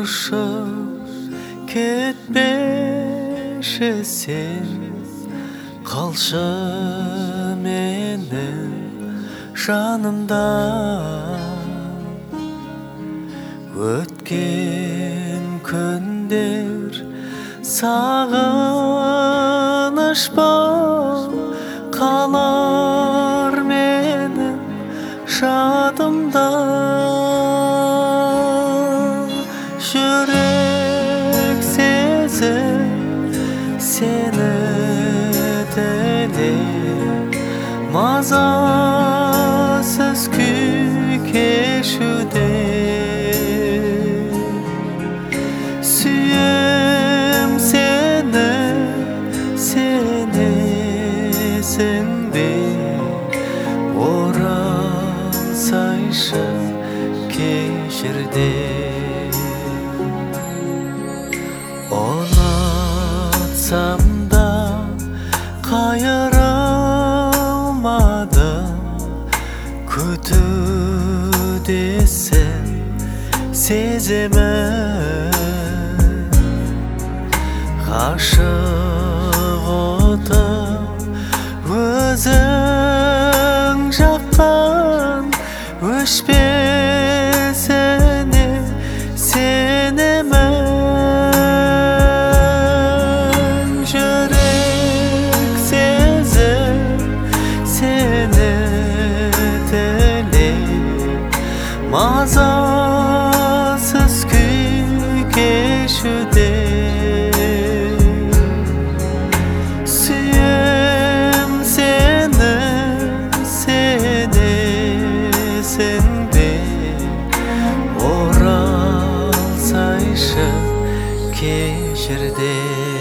Uruşup ketmeşe sen kalşı menin жанымда өткен күндер сағыныш боп қалар менің жадымда жүрек сезіп сені тілеп мазасыз күй кешуде сүйем сені сенесің бе оралсайшы кешірде ұнатсам да қайыра күтудесін сеземін ғашық отым өзің жаққан өшпесіне сенемін жүрек сезіп сені мазасыз күй кешуде сүйем сені сенесің бе оралсайшы кешірде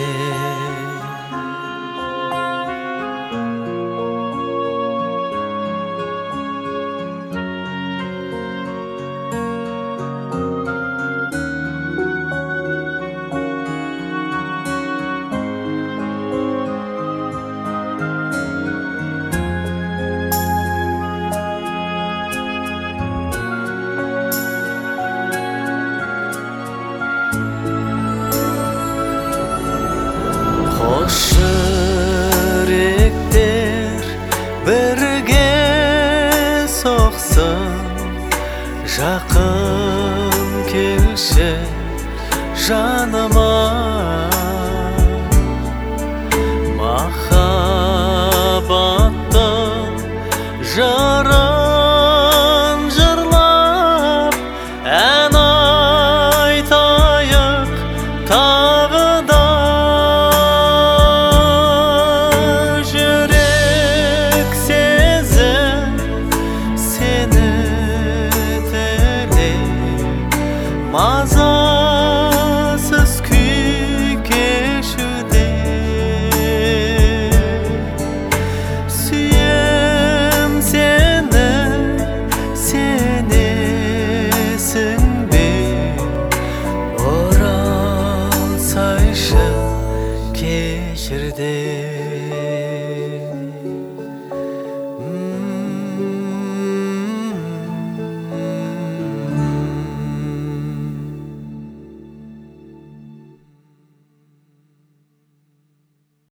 Қош жүректер бірге соқсын жақын келші жаныма махаббаттың жыр